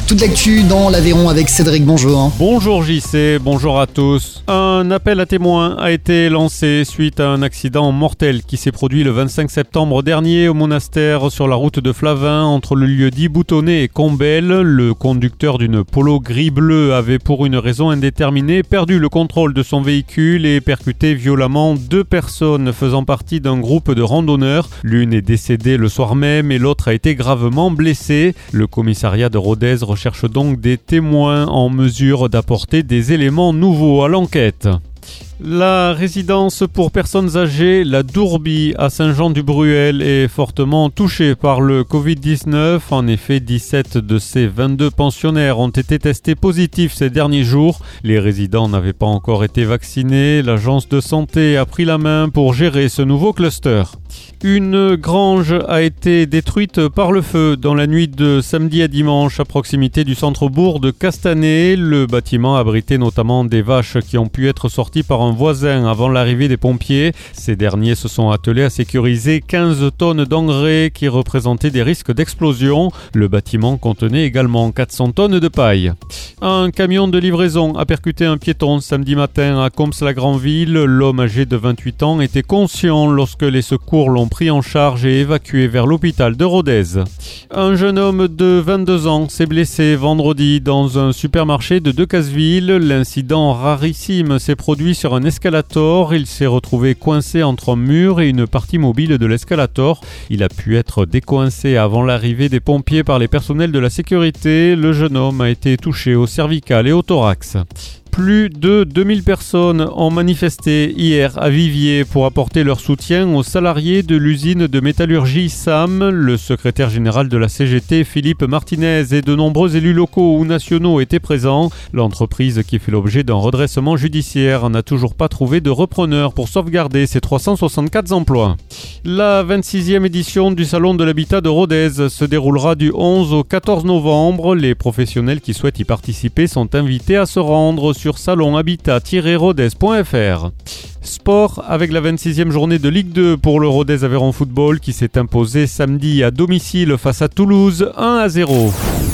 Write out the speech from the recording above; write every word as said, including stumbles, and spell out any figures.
Toute l'actu dans l'Aveyron avec Cédric, bonjour. Bonjour J C, bonjour à tous. Un appel à témoins a été lancé suite à un accident mortel qui s'est produit le vingt-cinq septembre dernier au monastère sur la route de Flavin entre le lieu dit Boutonnet et Combel. Le conducteur d'une Polo gris-bleu avait pour une raison indéterminée perdu le contrôle de son véhicule et percuté violemment deux personnes faisant partie d'un groupe de randonneurs. L'une est décédée le soir même et l'autre a été gravement blessée. Le commissariat de Rodez recherche donc des témoins en mesure d'apporter des éléments nouveaux à l'enquête. La résidence pour personnes âgées, la Dourbie à Saint-Jean-du-Bruel, est fortement touchée par le covid dix-neuf. En effet, dix-sept de ces vingt-deux pensionnaires ont été testés positifs ces derniers jours. Les résidents n'avaient pas encore été vaccinés. L'agence de santé a pris la main pour gérer ce nouveau cluster. Une grange a été détruite par le feu dans la nuit de samedi à dimanche à proximité du centre-bourg de Castanet. Le bâtiment abritait notamment des vaches qui ont pu être sorties par un voisin avant l'arrivée des pompiers. Ces derniers se sont attelés à sécuriser quinze tonnes d'engrais qui représentaient des risques d'explosion. Le bâtiment contenait également quatre cents tonnes de paille. Un camion de livraison a percuté un piéton samedi matin à Comps-la-Grandville. L'homme âgé de vingt-huit ans était conscient lorsque les secours l'ont pris en charge et évacué vers l'hôpital de Rodez. Un jeune homme de vingt-deux ans s'est blessé vendredi dans un supermarché de Decazeville. L'incident rarissime s'est produit sur un escalator. Il s'est retrouvé coincé entre un mur et une partie mobile de l'escalator. Il a pu être décoincé avant l'arrivée des pompiers par les personnels de la sécurité. Le jeune homme a été touché au cervical et au thorax. Plus de deux mille personnes ont manifesté hier à Viviers pour apporter leur soutien aux salariés de l'usine de métallurgie S A M. Le secrétaire général de la C G T, Philippe Martinez, et de nombreux élus locaux ou nationaux étaient présents. L'entreprise, qui fait l'objet d'un redressement judiciaire, n'a toujours pas trouvé de repreneur pour sauvegarder ses trois cent soixante-quatre emplois. La vingt-sixième édition du Salon de l'Habitat de Rodez se déroulera du onze au quatorze novembre. Les professionnels qui souhaitent y participer sont invités à se rendre sur salon habitat tiret rodez point f r. Sport avec la vingt-sixième journée de Ligue deux pour le Rodez Aveyron Football qui s'est imposé samedi à domicile face à Toulouse un à zéro.